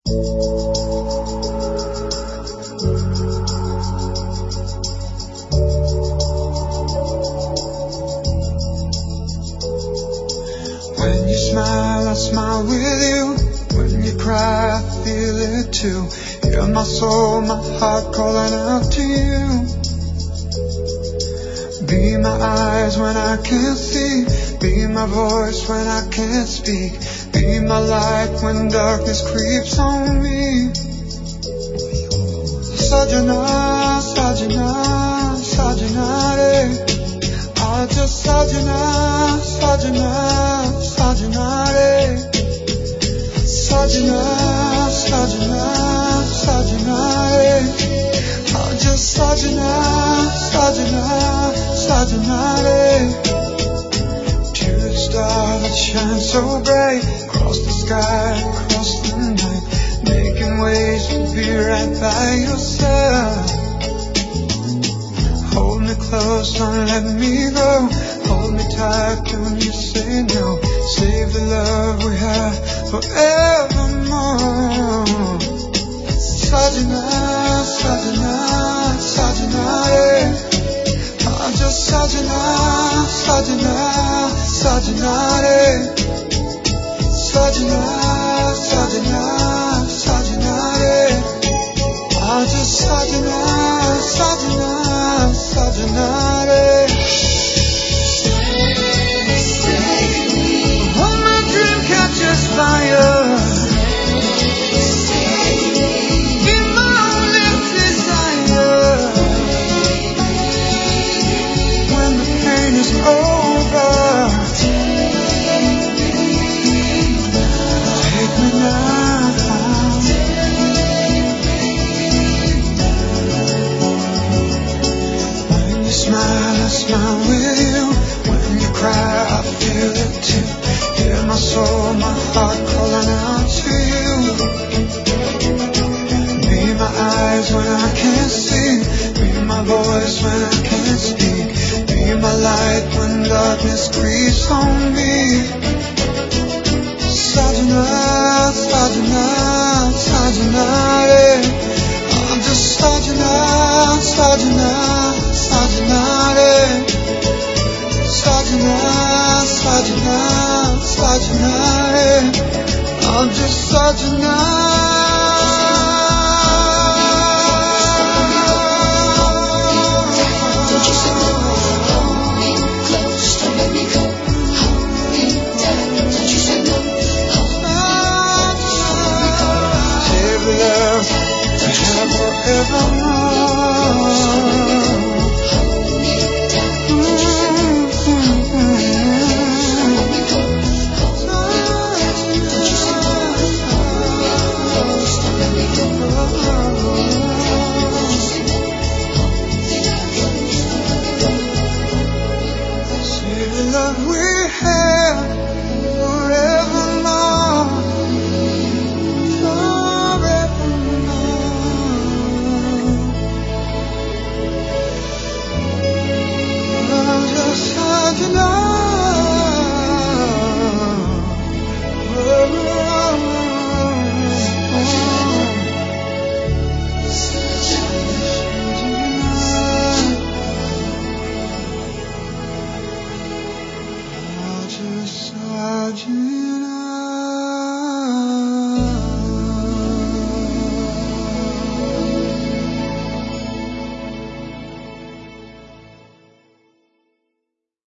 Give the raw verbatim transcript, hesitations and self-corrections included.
When you smile, I smile with you. When you cry, I feel it too. Hear my soul, my heart calling out to you. Be my eyes when I can't see. Be my voice when I can't speak. Be my light when darkness creeps on me. Sajana, Sajana, Sajanare. I just Sajana, Sajana, Sajanare. Sajana, Sajana, Sajanare. I just Sajana, Sajana, Sajanare. To the star that shines so bright, across the sky, across the night, making ways to be right by your side. Hold me close, don't let me go. Hold me tight, can you say no? Save the love we have forevermore. Sajana, Sajana, Sajanare. I'm just Sajana, Sajana, Sajanare. Sajana, Sajana, Sajanare. I'm just Sajana, Sajana, Sajanare. When my dream catches fire, be my only desire. When the pain is over, take me now. When you smile, I smile with you. When you cry, I feel it too. Hear my soul, my heart calling out to you. Be my eyes when I can't see. Be my voice when I can't speak. Be my light when darkness creeps on me. Sajana, Sajana, Sajanare. I'm just Sajana, Sajana, Sajanare. Sajana, Sajana, Sajanare. I'm just Sajana.